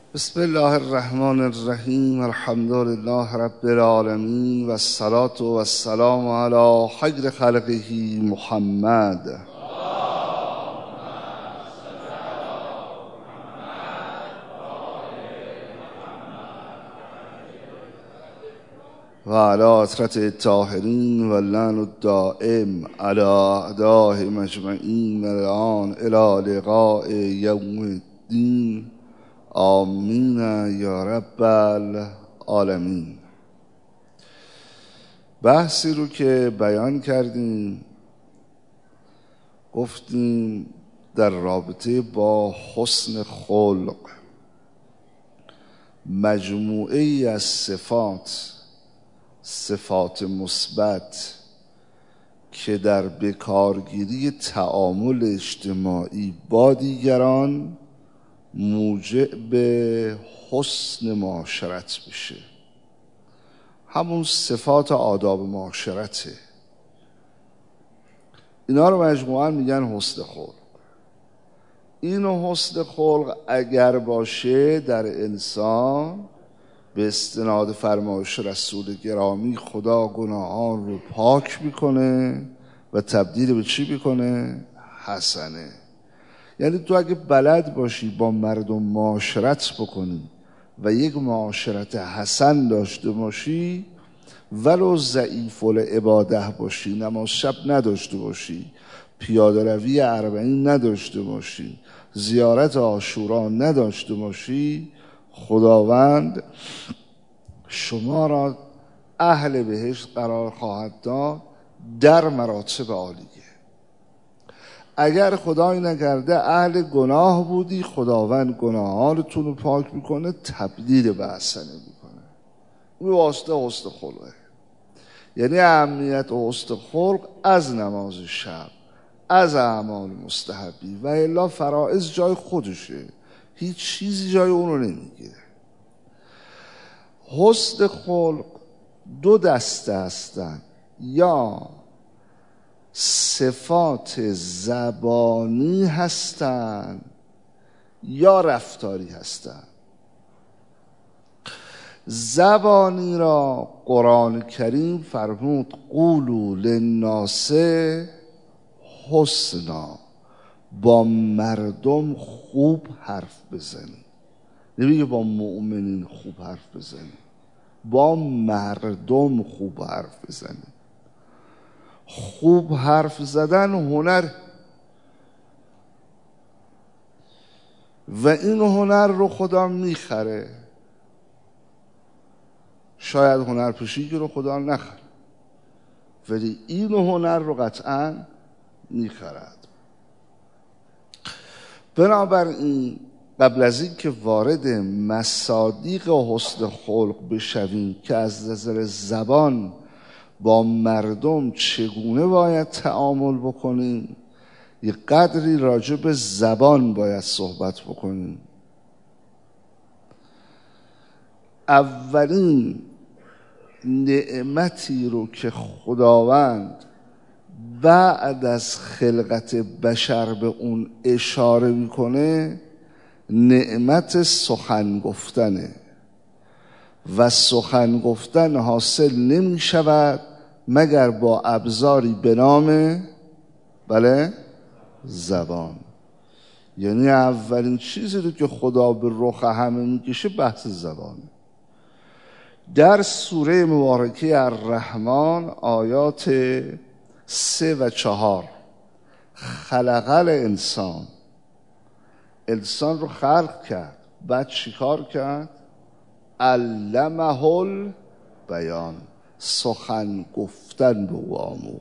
بسم الله الرحمن الرحیم. الحمد لله رب العالمین و الصلاة و السلام علی خیر خلقه محمد و علی اطرت الطاهرین و لعن الدائم علی اعداء مجمعین الان الی لقاء یوم الدین. آمین یا رب العالمین. بحثی رو که بیان کردیم، گفتیم در رابطه با حسن خلق مجموعه ای از صفات مثبت که در بکارگیری تعامل اجتماعی با دیگران موجب حسن معاشرت بشه، همون صفات آداب معاشرته. اینا رو مجموعاً میگن حسن خلق. این حسن خلق اگر باشه در انسان، به استناد فرمایش رسول گرامی، خدا گناهان رو پاک میکنه و تبدیل به چی میکنه؟ حسنه. یعنی تو اگه بلد باشی با مردم معاشرت بکنی و یک معاشرت حسن داشته باشی، ولو ضعیف العباده باشی، نماز شب نداشته باشی، پیاده روی 40 نداشته باشی، زیارت عاشورا نداشته باشی، خداوند شما را اهل بهشت قرار خواهد داد در مراتب عالیه. اگر خدای نکرده اهل گناه بودی، خداوند گناهانتون رو پاک میکنه، تبدیل به حسنه میکنه. این واسطه حسن خلقه. یعنی اهمیت حسن خلق از نماز شب، از اعمال مستحبی و الا فرائض جای خودشه، هیچ چیزی جای اون رو نمیگیره. حسن خلق 2 دسته هستن، یا صفات زبانی هستند یا رفتاری هستند. زبانی را قرآن کریم فرمود قولوا للناس حسنا، با مردم خوب حرف بزنید. نمیگه با مؤمنین خوب حرف بزنید، با مردم خوب حرف بزنید. خوب حرف زدن هنر، و این هنر رو خدا میخره. شاید هنرپیشگی رو خدا نخره، ولی این هنر رو قطعا میخرد. بنابراین قبل از این که وارد مصادیق حسن خلق بشویم که از نظر زبان با مردم چگونه باید تعامل بکنیم، یه قدری راجع به زبان باید صحبت بکنیم. اولین نعمتی رو که خداوند بعد از خلقت بشر به اون اشاره میکنه، نعمت سخن گفتنه. و سخن گفتن حاصل نمی شود مگر با ابزاری به نام زبان. یعنی اولین چیزی رو که خدا به رخ همه میکشه بحث زبانه. در سوره مبارکه الرحمن آیات 3 و 4 خلق الانسان، انسان رو خلق کرد، بعد چیکار کرد؟ علمه البیان، سخن گفتن به او آموخت.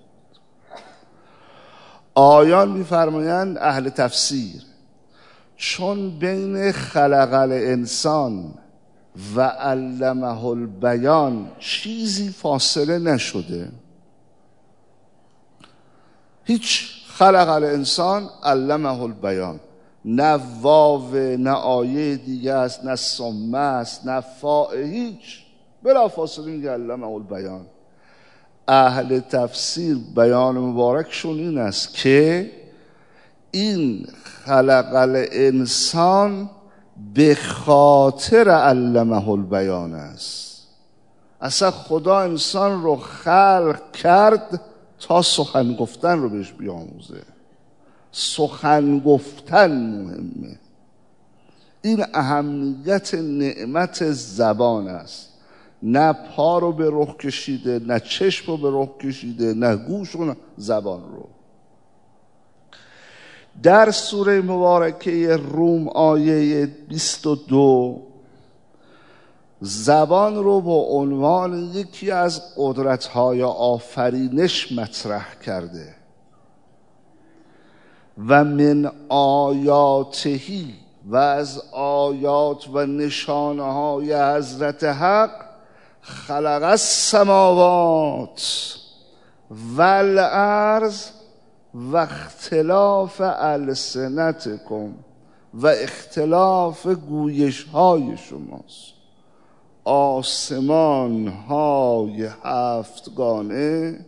آیان می‌فرمایند اهل تفسیر، چون بین خلق الانسان و علمه البیان چیزی فاصله نشده، هیچ، خلق الانسان علمه البیان، نه واو، نه آیه دیگه است، نه ثم است، نه فاء، هیچ، بلا فاصله میگه علمه البیان. اهل تفسیر بیان مبارکشون این است که این خلق الانسان به خاطر علمه البیان است. اصلا خدا انسان رو خلق کرد تا سخن گفتن رو بهش بیاموزه. سخن گفتن مهمه. این اهمیت نعمت زبان است. نه پا رو به رخ کشیده، نه چشم رو به رخ کشیده، نه گوش رو، نه زبان رو. در سوره مبارکه روم آیه 22 زبان رو با عنوان یکی از قدرت‌های آفرینش مطرح کرده و من آیاتهی و از آیات و نشانه‌های حضرت حق خلق السماوات والارض و اختلاف السنتکم و اختلاف گویش های شماست. آسمان های هفتگانه،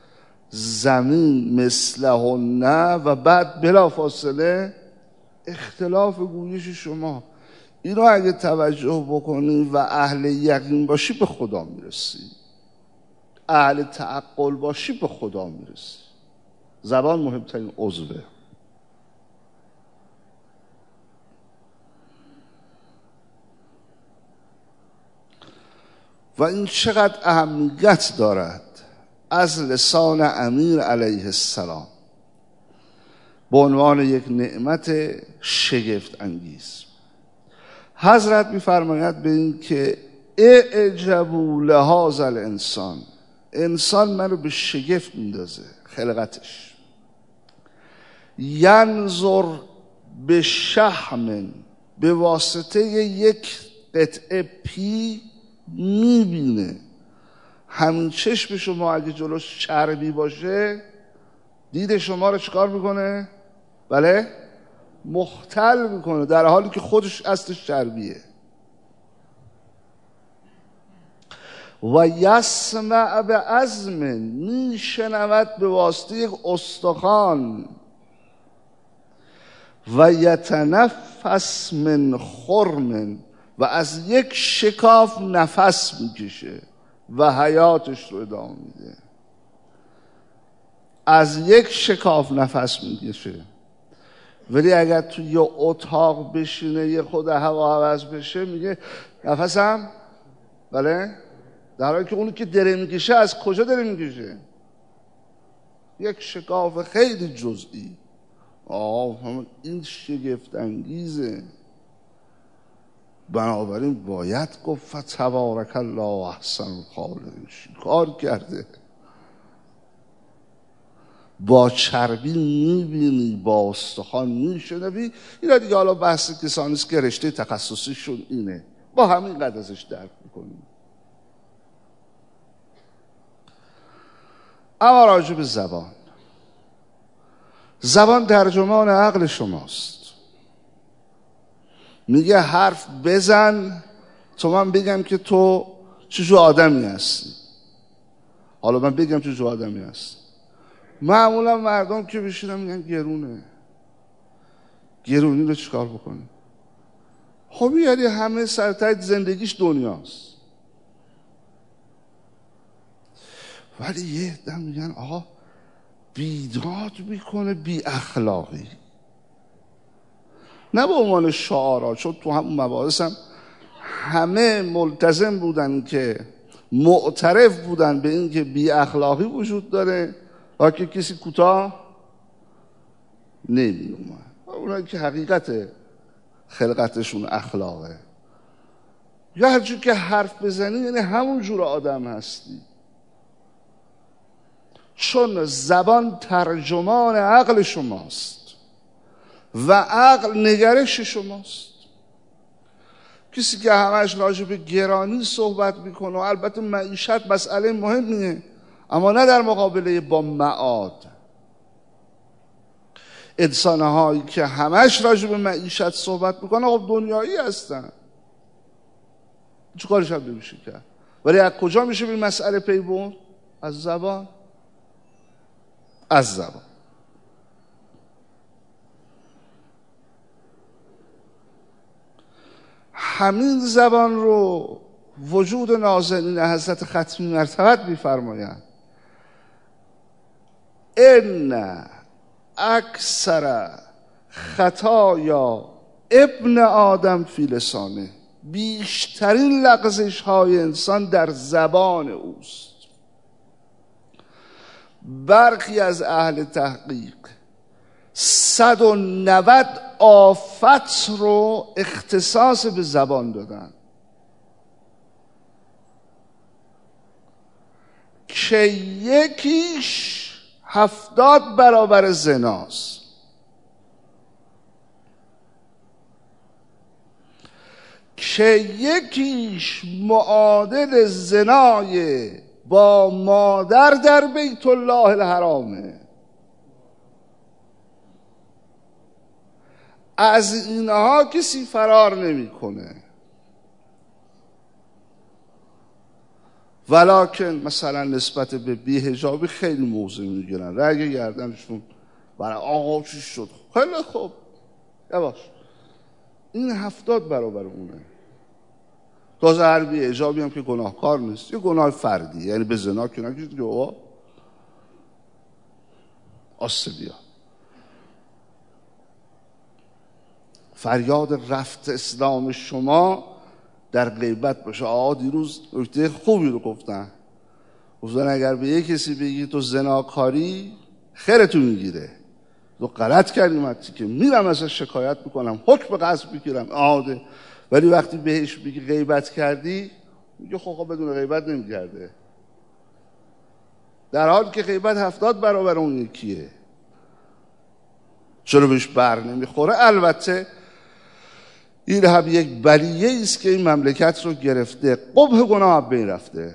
زمین مثلهن و بعد بلافاصله اختلاف گویش شما. اینو اگه توجه بکنی و اهل یقین باشی به خدا میرسی، اهل تعقل باشی به خدا میرسی. زبان مهمترین عضوه. و این چقدر اهمیت دارد از لسان امیر علیه السلام به عنوان یک نعمت شگفت انگیز. حضرت می‌فرماید به این که اعجبوا لهذا الانسان، انسان منو به شگفت میندازه خلقتش. ینظر به شحم، به واسطه یک قطعه پی میبینه. همین چشم شما اگه جلوش چربی باشه دید شما رو چکار میکنه؟ بله؟ مختل میکنه، در حالی که خودش اصلش چربیه. و یسمع به عظم، میشنود به واسطه یک استخوان. و یتنفس من خرم، و از یک شکاف نفس میکشه و حیاتش رو ادامه میده. از یک شکاف نفس میکشه، ولی اگر تو یه اتاق بشینه یه خود هوا عوض بشه میگه نفسم، بله، در حالی که اونی که داره میکشه از کجا داره میکشه؟ یک شکاف خیلی جزئی. این شگفت انگیزه. بنابراین باید گفت فتبارک الله احسن الخالقین. کار کرده. با چربی میبینی، با استخوان میشنوی. اینا دیگه حالا بحث کسانی است که رشته تخصصیشون اینه، با همین قد ازش درک میکنیم. اما راجع به زبان، زبان ترجمان عقل شماست. میگه حرف بزن تو من بگم که تو چجور آدمی هستی. حالا من بگم چجور آدمی هستی. معمولا مردم که بشینن میگن گرونه. گرونی رو چیکار بکنیم؟ خب یعنی همه سرتای زندگیش دنیاست. ولی یه دم میگن آقا بیداد میکنه بی اخلاقی. نه به عنوان شعارا، چون تو همون مباحث هم همه ملتزم بودن که معترف بودن به این که بی اخلاقی وجود داره و که کسی کوتاه نمی اومد. اونایی که حقیقت خلقتشون اخلاقه، یا هر جور که حرف بزنی یعنی همون جور آدم هستی. چون زبان ترجمان عقل شماست و عقل نگرش شماست. کسی که همش راجع به گرانی صحبت میکنه، و البته معیشت مسئله مهمیه، اما نه در مقابله با معاد. انسانهایی که همش راجع به معیشت صحبت میکنه خب دنیایی هستن، چه کارش هم نمیشه کرد. ولی از کجا میشه به مسئله پی برد؟ از زبان. از زبان. همین زبان رو وجود نازنین حضرت ختمی مرتبت می‌فرمایند ان اکثر خطایا ابن آدم فی لسانه، بیشترین لغزش های انسان در زبان اوست. برخی از اهل تحقیق 190 آفت رو اختصاص به زبان دادن که یکیش 70 برابر زناست. که یکیش معادل زنای با مادر در بیت الله الحرامه. از اینها کسی فرار نمیکنه. ولکن مثلا نسبت به بی‌حجابی خیلی موضع میگیرن، رگ گردنشون برای آقا چی شد، خیلی خوب یواش، این 70 برابر اونه. تازه هر بی‌حجابی هم که گناهکار نیست، یه گناه فردی، یعنی به زنا که نکشید که بابا آسلیا. فریاد رفت اسلام شما در غیبت باشه. آقا دیروز نکته خوبی رو گفتن اگر به یک کسی بگی تو زناکاری خیرتون میگیره، تو غلط کردی که میرم ازش شکایت میکنم، حکم قصد میگیرم عاده. ولی وقتی بهش بگی غیبت کردی میگه خب بدون غیبت نمیکرده، در حالی که غیبت 70 برابر اون یکیه. چرا بهش بر نمیخوره؟ البته این هم یک بلیه است که این مملکت رو گرفته. قبح گناه بین رفته.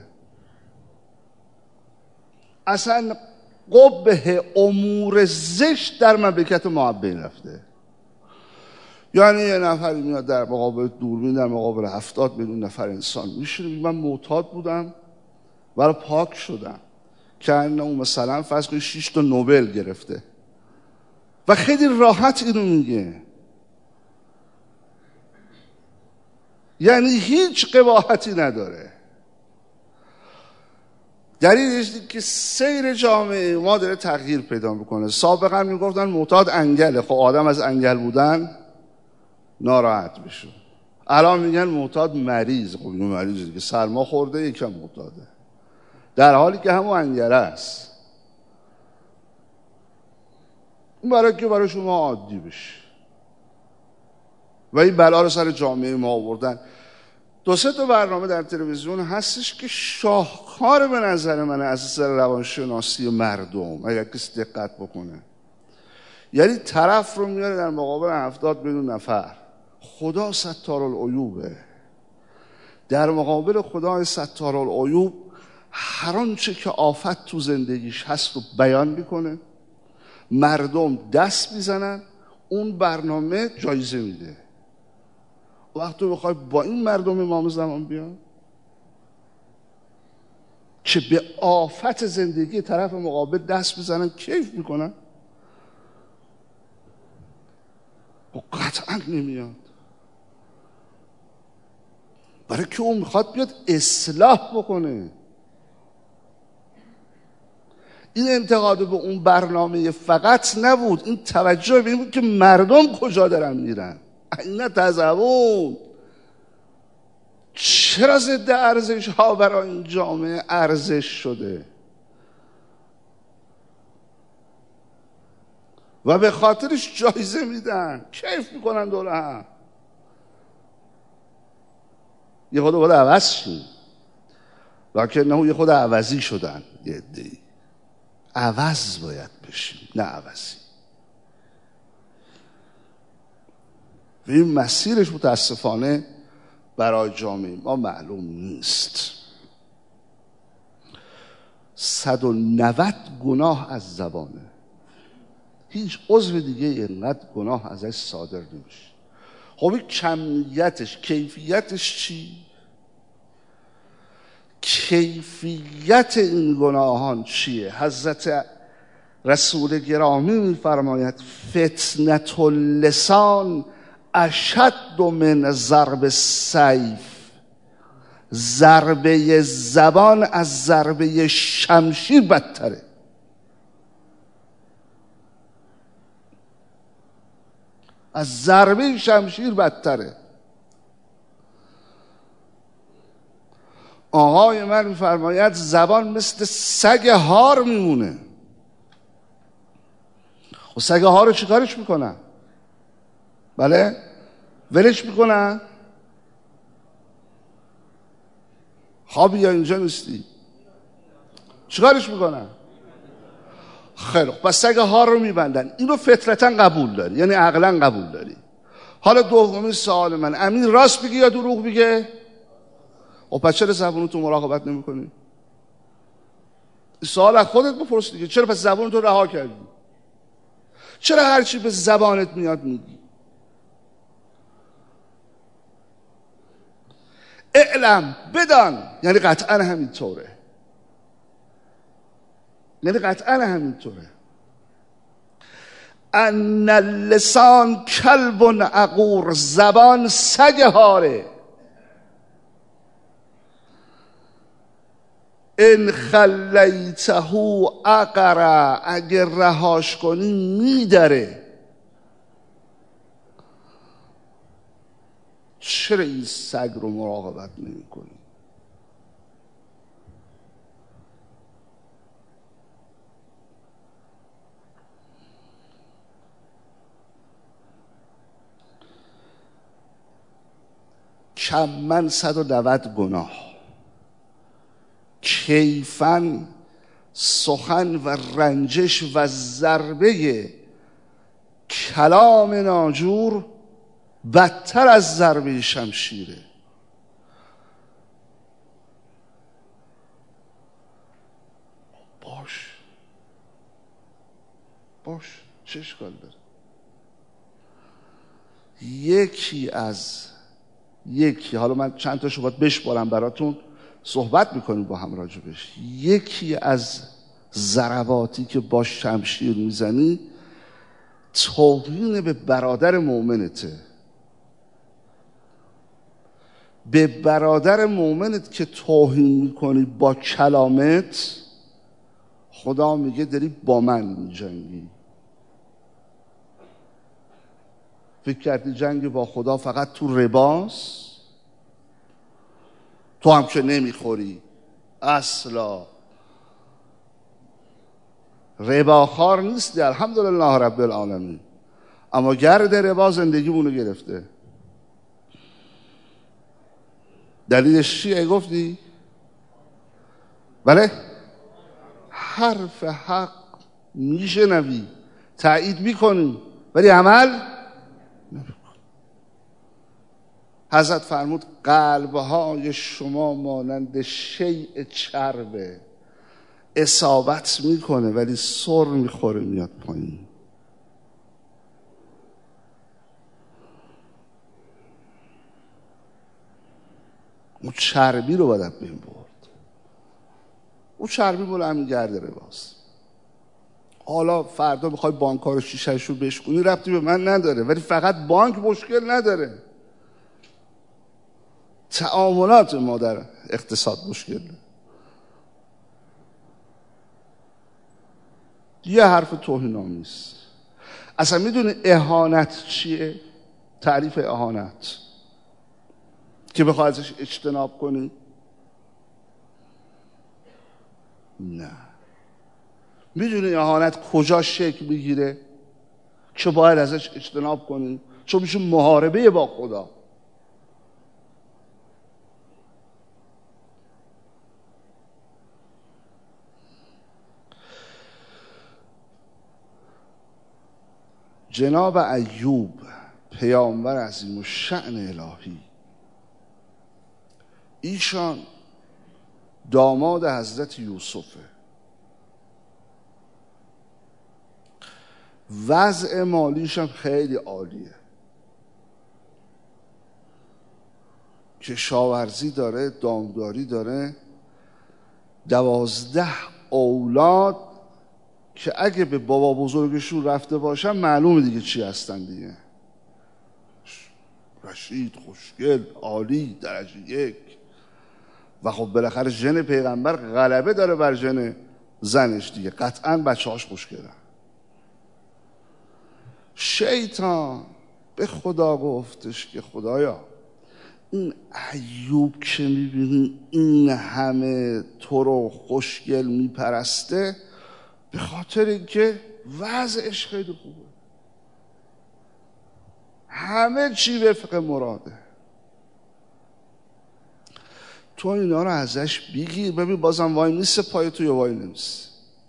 اصلا قبح امور زشت در مملکت ما بین رفته. یعنی یه نفری میاد در مقابل دوربین، در مقابل 70 میلیون نفر انسان میشونه، من معتاد بودم برای پاک شدم، که اون مثلا فرض کنید 6 تا نوبل گرفته و خیلی راحت اینو میگه. یعنی هیچ قباحتی نداره. دلیلش که سیر جامعه ما داره تغییر پیدا میکنه. سابقا میگفتن معتاد انگله، خب آدم از انگل بودن ناراحت بشه. الان میگن معتاد مریض، خب این مریضه دیگه، سرما خورده یکم معتاده، در حالی که همون انگله است. این برای که برای شما عادی بشه و این بلا رو سر جامعه ما آوردن. 2-3 تا برنامه در تلویزیون هستش که شاهکار به نظر من از نظر روانشناسی مردم، اگر کسی دقت بکنه. یعنی طرف رو میاره در مقابل 70 میلیون نفر، خدا ستارالعیوبه، در مقابل خدای ستارالعیوب هر آنچه که آفت تو زندگیش هست رو بیان میکنه، مردم دست میزنن، اون برنامه جایزه میده. وقتی تو بخوای با این مردم امام زمان بیان که به آفت زندگی طرف مقابل دست بزنن، کیف میکنن، و قطعا نمیاد، برای که اون میخواد بیاد اصلاح بکنه. این انتقاد به اون برنامه فقط نبود، این توجه به این بود که مردم کجا دارن میرن. این تزوون چرا ضد ارزش ها برای این جامعه ارزش شده و به خاطرش جایزه میدن، کیف میکنن دوره هم. یه خود باید عوض شد، لکن نه یه خود عوضی شدن. یه عده‌ای عوض باید بشیم، نه عوضی. و این مسیرش متاسفانه برای جامعه ما معلوم نیست. 190 گناه از زبانه، هیچ عضو دیگه اینقدر گناه ازش صادر نمیشه. خب این کمیتش، کیفیتش چی؟ کیفیت این گناهان چیه؟ حضرت رسول گرامی میفرماید فتنة اللسان اشد من ضرب السیف، ضربه زبان از ضربه شمشیر بدتره. از ضربه شمشیر بدتره. آقای من میفرماید زبان مثل سگ هار میمونه. و سگ هار رو چیکارش میکنن؟ بله؟ ولش میکنن؟ خوابی یا اینجا نیستی؟ چیکارش میکنن؟ خیلی خوب، پس سگ هار رو میبندن. اینو فطرتا قبول داری، یعنی عقلا قبول داری. حالا دومین سوال من، امین راست میگه یا دروغ میگه؟ و پس چرا زبونتو مراقبت نمی کنی؟ سوال از خودت بپرس دیگه. چرا پس زبونتو رها کردی؟ چرا هرچی به زبانت میاد میگی؟ اعلم، بدان، یعنی قطعا همینطوره. یعنی قطعا همینطوره. ان اللسان کلب عقور، زبان سگ هاره. ان خلیته عقره، اگر رهاش کنی میدره. چرا این سگ رو مراقبت نمی کنی؟ کم من 190 گناه، کیفن سخن و رنجش و ضربه کلام ناجور بدتر از ضربه شمشیره. باش چه اشکال داره؟ یکی حالا من چند تاشو باید بشمارم براتون، صحبت میکنیم با هم راجبش. یکی از ضرباتی که با شمشیر میزنی توهین به برادر مؤمنته. به برادر مؤمنت که توهین میکنی با کلامت، خدا میگه داری با من میجنگی. فکر کردی جنگ با خدا فقط تو رباست؟ تو هم که نمیخوری اصلا، رباخوار نیستی، الحمدلله رب العالمین، اما گرد ربا زندگیمونو گرفته. دلیلش چیه گفتی؟ بله؟ حرف حق میشنوی، تایید میکنی، ولی عمل نمیکنی. حضرت فرمود قلبهای شما مانند شیء چربه، اصابت میکنه ولی سر میخوره میاد پایین. اون چربی رو باید بین برد. اون چربی مال همین گرد رباست. حالا فردا میخوای بانک‌ها رو شیشه‌ش رو بشکنی، ربطی به من نداره، ولی فقط بانک مشکل نداره، تعاملات ما در اقتصاد مشکل داره. یه حرف توهین‌آمیز. اصلا میدونی اهانت چیه؟ تعریف اهانت که بخوای ازش اجتناب کنی؟ نه. میدونی اهانت کجا شکل میگیره که باید ازش اجتناب کنی؟ چون میشه محاربه با خدا. جناب ایوب پیامبر عظیم الشأن الهی، ایشان داماد حضرت یوسفه. وضع مالیشم خیلی عالیه، کشاورزی داره، دامداری داره، 12 اولاد که اگه به بابا بزرگشون رفته باشن معلومه دیگه چی هستن دیگه. رشید، خوشگل، عالی، درجه یک. و خب بالاخره ژن پیغمبر غلبه داره بر ژن زنش دیگه، قطعا بچه‌هاش خوشگلن. شیطان به خدا گفتش که خدایا این ایوب که میبینی این همه تو رو خوشگل میپرسته، به خاطر اینکه وضعش خیلی خوبه، همه چی وفق مراده. تو اینا رو ازش بگیر، ببین بازم وای نیست پای تو یا وای نیست.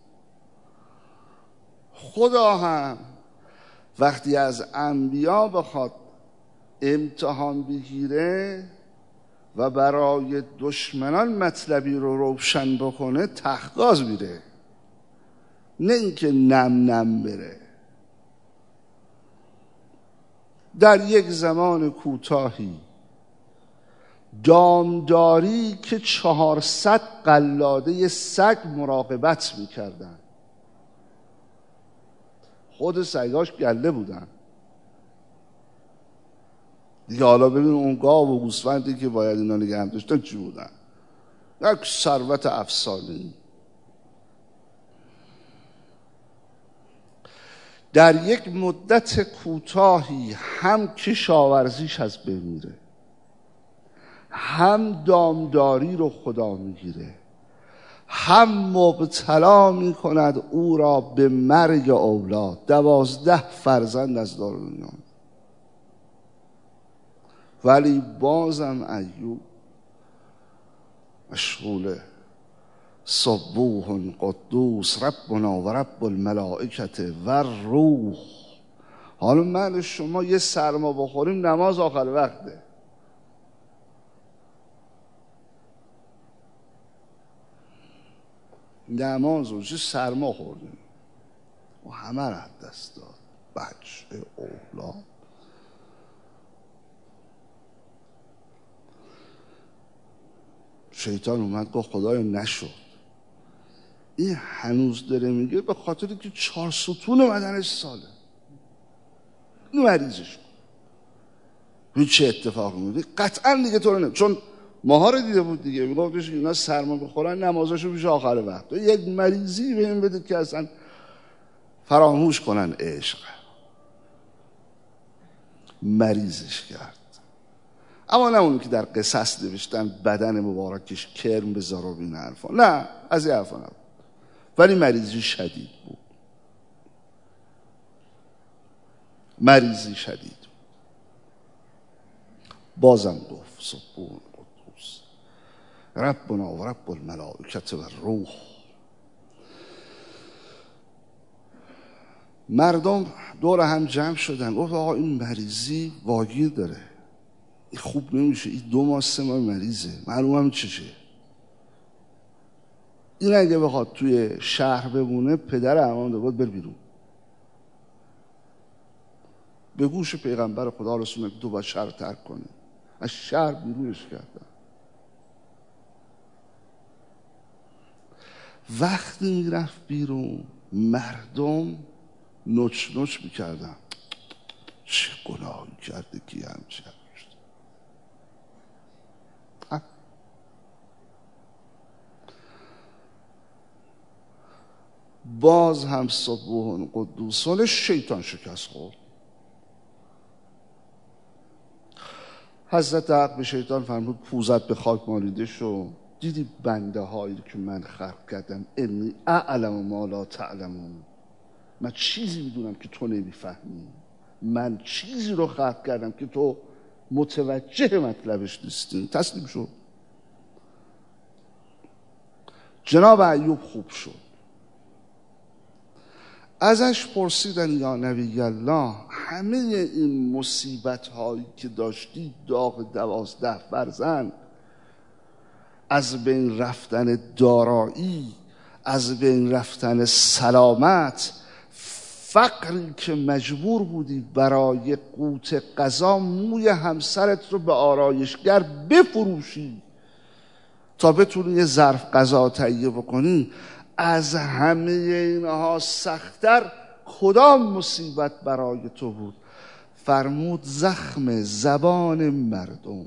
خدا هم وقتی از انبیا بخواد امتحان بگیره و برای دشمنان مطلبی رو روشن بکنه، تحقاز میره، نه اینکه نم نم بره. در یک زمان کوتاهی دامداری که 400 قلاده سگ مراقبت میکردن، خود سگاش گله بودن دیگه. حالا ببین اون گاو و گوسفندی که باید اینا نگه هم داشتن چی بودن؟ یک ثروت افسانه‌ای. در یک مدت کوتاهی هم کشاورزیش از بین میره، هم دامداری رو خدا میگیره، هم مبتلا میکند او را به مرگ اولاد. 12 فرزند از دار دنیا. ولی بازم ایوب مشغوله سبوح قدوس ربنا و رب الملائکه و روح. حالا من شما یه سرما بخوریم نماز آخر وقته، نماز و چه سرما خوردیم و همه را دست داد، بچه، اولاد. شیطان اومد گفت خدایا نشد. این هنوز داره میگه به خاطر که 4 ستون بدنش ساله، این مریضش کن. چه اتفاقی میفته؟ قطعا دیگه تو رو چون ماها رو دیده بود دیگه، میگفتش اینا سرما بخورن نمازاشو میشه آخر وقت. یک مریضی به این بده که اصلا فراموش کنن عشق. مریضش کرد. اما نه اونی که در قصص نوشتن بدن مبارکش کرم بذار و این حرفا، نه، از این حرفا نبود، ولی مریضی شدید بود. مریضی شدید. بازم گفت سبحان قدوس ربنا و رب الملائکه و روح. مردم دور هم جمع شدن، گفت آقا این مریضی واگیر داره، این خوب نمیشه، این 2 ماه 3 ماه مریضه، معلوم هم چشه. این اگه بخواد توی شهر بمونه پدر امام بود بر بیرون. به گوش پیغمبر خدا رسونه که تو باید شهر ترک کنی، از شهر بیرونش کردن. وقتی میرفت بیرون مردم نوچ نوچ میکردن، چه گناهی کرده کی همچه. باز هم سبحان قدوسان شیطان شکست خورد. حضرت حق به شیطان فرمود پوزت به خاک مالیده شو. دیدی بنده هایی که من خلق کردم، انی اعلم ما لا تعلمون، من چیزی میدونم که تو نمیفهمی، من چیزی رو خلق کردم که تو متوجه مطلبش نیستی. تسلیم شو. جناب ایوب خوب شد. ازش پرسیدن یا نبی الله، همه این مصیبت هایی که داشتی، داغ 12 فرزند، از بین رفتن دارایی، از بین رفتن سلامت، فقری که مجبور بودی برای قوت غذا موی همسرت رو به آرایشگر بفروشی تا بتونی یه ظرف غذا تهیه بکنی، از همه اینها سخت‌تر کدام مصیبت برای تو بود؟ فرمود زخم زبان مردم.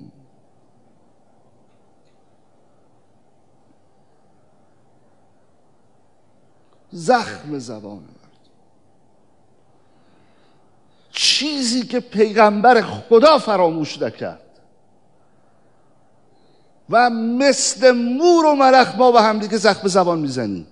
زخم زبان مردم، چیزی که پیغمبر خدا فراموش نکرد و مثل مور و ملخ ما به هم دیگه زخم زبان میزنیم.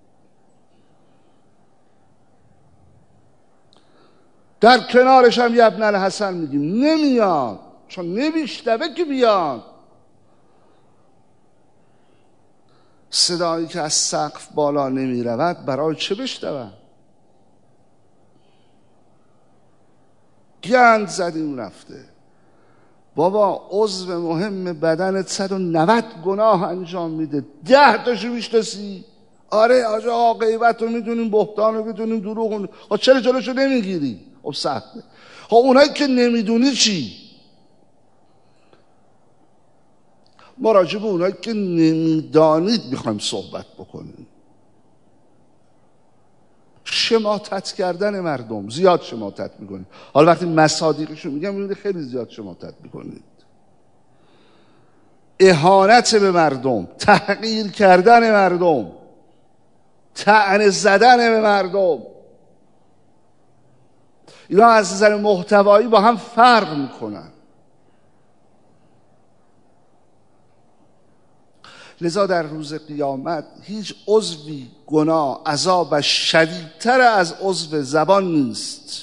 در کنارش هم یه ابن الحسن میگیم نمیاد، چون نمیشنوه که بیاد. صدایی که از سقف بالا نمیرود برای چه بشنود؟ گند زدیم رفته. بابا عضو مهم بدنت 190 گناه انجام میده، 10 تاشو میشناسی؟ آره آقا غیبت رو میدونیم، بهتان رو میدونیم، دروغ رو میدونیم. چرا جلوشو نمیگیری؟ خب سخته. خب اونایی که نمیدونی چی؟ ما راجع به اونایی که نمیدانید میخوایم صحبت بکنیم. شماتت کردن مردم، زیاد شماتت میکنید. حالا وقتی مصادیقشو میگم میبینید خیلی زیاد شماتت میکنید. اهانت به مردم، تحقیر کردن مردم، طعنه زدن به مردم، اینا از نظر محتوایی با هم فرق میکنن. لذا در روز قیامت هیچ عضوی گناه عذابش شدیدتر از عضو زبان نیست.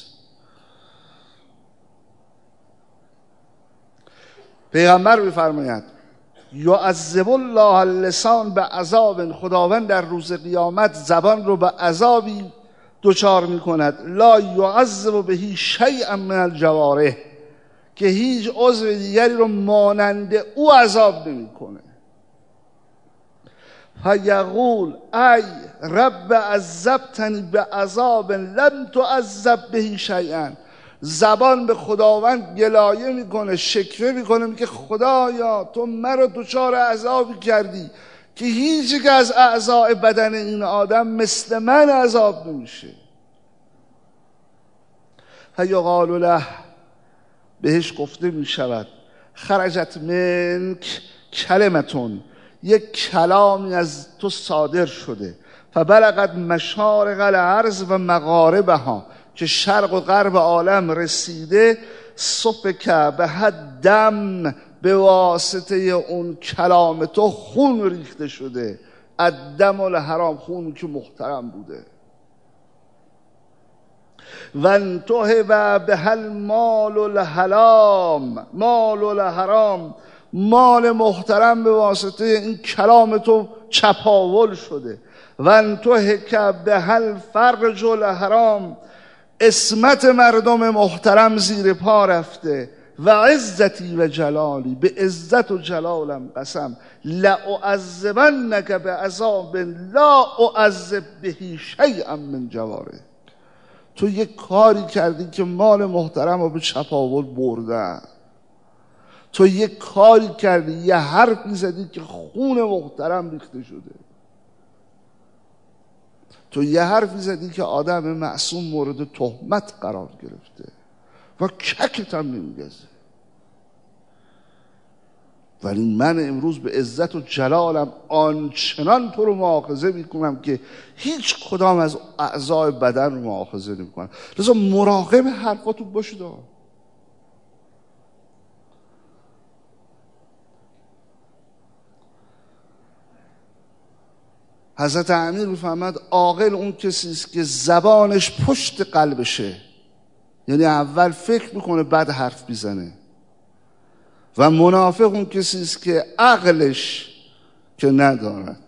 پیغمبر می‌فرماید یعذب الله اللسان به عذاب، خداوند در روز قیامت زبان رو به عذابی دچار می‌کند لا یعذب بهی شیئا من الجوارح، که هیچ عضو دیگری رو مانند او عذاب نمی‌کنه. فیقول ای رب عذبتنی به عذاب لم تعذب بهی شیئا. زبان به خداوند گلایه میکنه، شکوه میکنه، میگه خدایا تو مرا دچار عذابی کردی که هیچ یک از اعضاء بدن این آدم مثل من عذاب نمیشه. فیقال له، بهش گفته میشود خرجت منک کلمتون، یک کلامی از تو صادر شده، فبلغت مشارق الارض و مغاربها، که شرق و غرب عالم رسیده، سفک به حد دم، به واسطه اون کلام تو خون ریخته شده. الدم الحرام، خون که محترم بوده. و انتهب به هل مال الحلام، مال الحرام، مال محترم به واسطه این کلام تو چپاول شده. و انتهک به هل فرج الحرام، عصمت مردم محترم زیر پا رفته. و عزتی و جلالی، به عزت و جلالم قسم، لأعذبنک بعذاب لا اعذب بهی شیئا من جواره. تو یک کاری کردی که مال محترم رو به چپاول بردن. تو یک کاری کردی، یه حرفی زدی که خون محترم ریخته شده. تو یه حرفی زدی که آدم معصوم مورد تهمت قرار گرفته و ککت هم نمیگزه. ولی من امروز به عزت و جلالم آنچنان تو رو مؤاخذه میکنم که هیچ کدام از اعضای بدن رو مؤاخذه نمیکنم. لذا مراقب حرفاتو باشید. حضرت امیر میفهمد عاقل اون کسی است که زبانش پشت قلبشه، یعنی اول فکر میکنه بعد حرف میزنه. و منافق اون کسی است که عقلش که ندارد،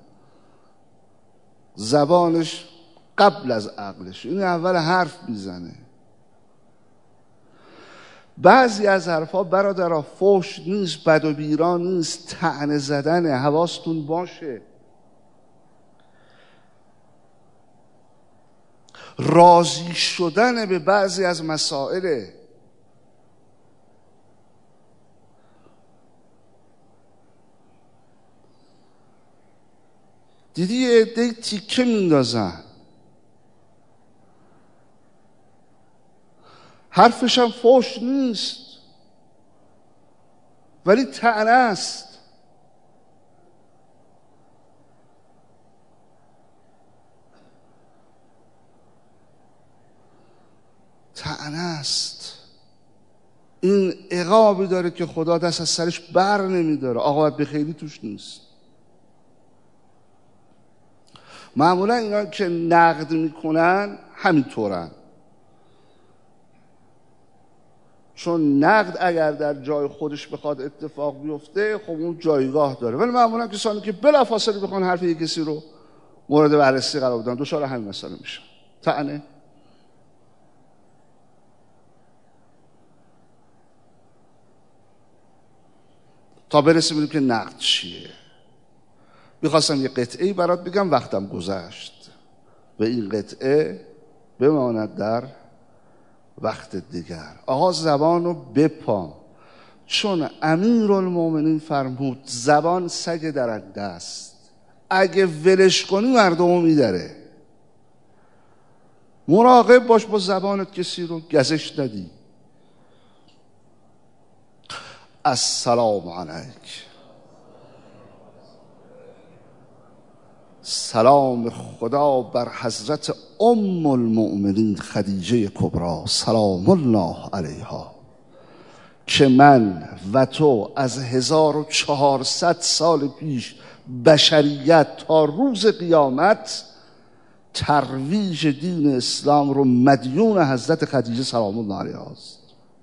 زبانش قبل از عقلش، یعنی اول حرف میزنه. بعضی از حرفا برادرها فحش نیست، بد و بیرا نیست، طعنه زدنه. حواستون باشه. راضی شدن به بعضی از مسائل. دیدی یه عده تیکه میندازن. حرفش هم فحش نیست، ولی طعنه است. طعنه است. این عقابی داره که خدا دست از سرش بر نمیداره، عاقبت به خیلی توش نیست. معمولا اینا که نقد میکنن همینطورن، چون نقد اگر در جای خودش بخواد اتفاق بیفته خب اون جایگاه داره، ولی معمولا کسانی که بلافاصله بخوان حرف یک کسی رو مورد بررسی قرار بدن دچار همین مسئله میشه، طعنه. تا برسیم ببینیم که نقد چیه. میخواستم یه قطعه‌ای برات بگم، وقتم گذشت و این قطعه بماند در وقت دیگر. آقا زبان رو بپا، چون امیرالمومنین فرمود زبان سگ درنده است، اگه ولش کنی مردمو میدره. مراقب باش با زبانت کسی رو گزش ندی. السلام علیک. سلام خدا بر حضرت ام المؤمنین خدیجه کبری سلام الله علیها، که من و تو از 1400 سال پیش بشریت تا روز قیامت ترویج دین اسلام رو مدیون حضرت خدیجه سلام الله علیها است.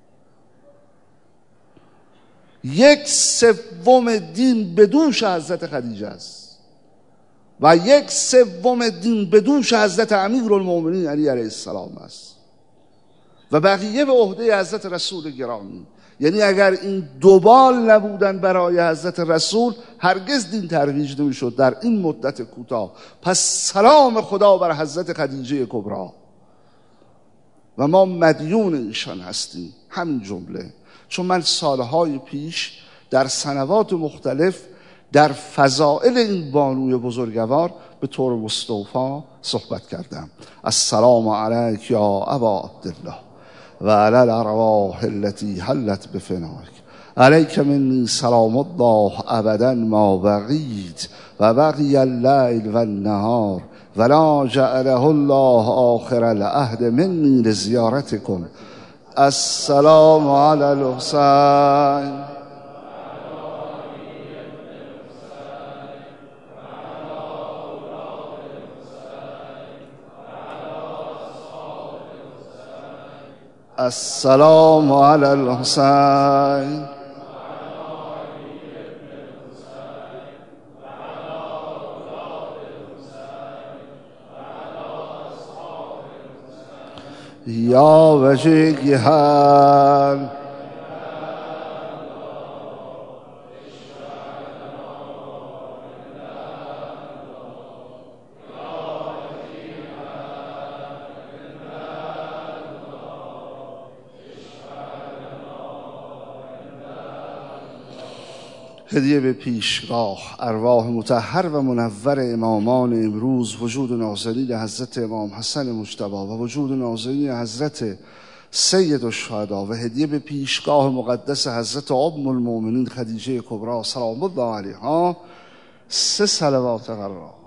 1/3 دین به دوش حضرت خدیجه است و 1/3 دین به دوش حضرت امیرالمومنین علی علیه السلام است و بقیه به عهده حضرت رسول گرامی. یعنی اگر این دوبال نبودن برای حضرت رسول هرگز دین ترویج نمیشد در این مدت کوتاه. پس سلام خدا بر حضرت خدیجه کبری و ما مدیون ایشان هستیم. همین جمله، چون من سالهای پیش در سنوات مختلف در فضائل این بانوی بزرگوار به طور مستوفا صحبت کردم. السلام علیک یا ابا عبدالله و علی الارواح التي حلت بفنائک، علیک منی سلام الله ابدا ما بقیت و بقی اللیل و النهار ولا جعله الله آخر العهد منی لزیارتکم. السلام علی الحسین. السلام علی الحسین. یا وجیها هدیه به پیشگاه ارواح مطهر و منور امامان امروز، وجود نازنین حضرت امام حسن مجتبی و وجود نازنین حضرت سید الشهدا و هدیه به پیشگاه مقدس حضرت ام المؤمنین خدیجه کبری سلام الله علیها 3 صلوات قرار.